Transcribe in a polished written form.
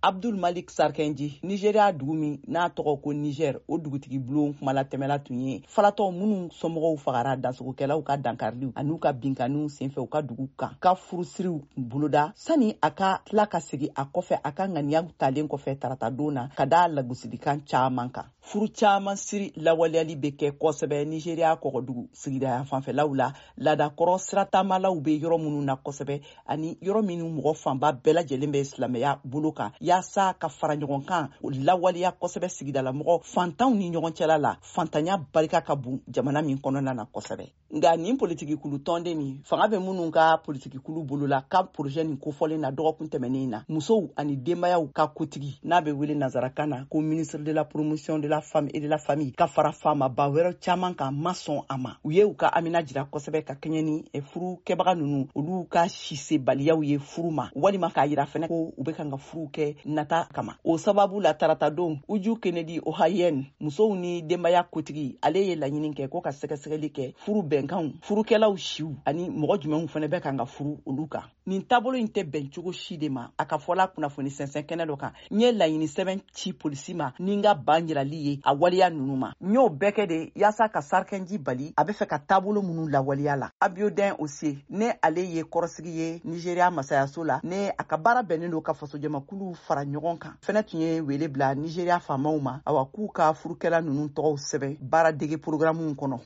Abdul Malik Sarkenji, Nigeria dugu min n'a tɔgɔ ko Niger, o dugutigi bulon kumala tɛmɛla tun ye falatɔ minnu somɔgɔw fagara dansogokɛlaw ka dankariliw an'u ka binkaniw senfɛ u ka dugu kan ka furusiriw boloda sani a ka tila ka segi a kɔfɛ a ka ŋaniyaw talen kɔfɛ taratadon na ka da lagosilikan caaman kan. Furu caaman siri lawaleyali bɛ kɛ kosɛbɛ Nigeria kɔgɔdugu sigida fanfɛlaw la, ladakɔrɔ siratamalaw bɛ yɔrɔ minnu na kosɛbɛ ani yɔrɔ minnu mɔgɔ fanba bɛɛ lajɛlen bɛ silamɛya bolo kan yaasa ka fara ɲɔgɔn kan lawaleya kosɛbɛ sigidalamɔgɔ fantanw ni ɲɔgɔn cɛla la. Fantanya barika ka bon jamana min kɔnɔna na kosɛbɛ. Nga nin politikikulu tɔnden nin fanga bɛ minnu ka politikikulu bolola ka projet nin kofɔlen na dɔgɔkun tɛmɛnen na, musow ani denbayaw ka kotigi n'a bɛ wele nazarakan na ko ministre de la promotion de la femme et de la famille ka fara faamaba wɛrɛ caaman kan ma sɔn a ma. U ye u ka amina jira kosɛbɛ ka kɛɲɛ ni furu kɛbaga ninnu olu ka sisebaliyaw ye furu ma, walima k'a yira fɛnɛ ko u bɛ kan ka furu kɛ nata kama. O sababu la taratadon Uju Kennedy Ohayen, musow ni denbaya kotigi, ale ye laɲini kɛ ko ka sɛgɛsɛgɛli kɛ furu bɛnkanw, furukɛlaw siw ani mɔgɔ jumɛnw fɛnɛ bɛ kan ka furu olu kan. Nin taabolo in tɛ bɛn cogo si de ma. A ka fɔla kunnafoni sɛnsɛn kɛnɛ dɔ kan, n ye laɲini sɛbɛn ci polisi ma ni n ka ban jirali ye a waliya ninnu ma. N y'o bɛɛ kɛ de yaasa ka Sarkenji bali a bɛ fɛ ka taabolo minnu lawaleya la. Abiodun Osie, ne ale ye kɔrɔsigi ye Nigeria masayaso la, ne a ka baara bɛnnen don ka fasojamakulu fara ɲɔgɔn kan. Fɛnɛ tun ye wele bila Nigeria faamaw ma awa k'u ka furukɛla ninnu tɔgɔw sɛbɛn baaradege programuw kɔnɔ.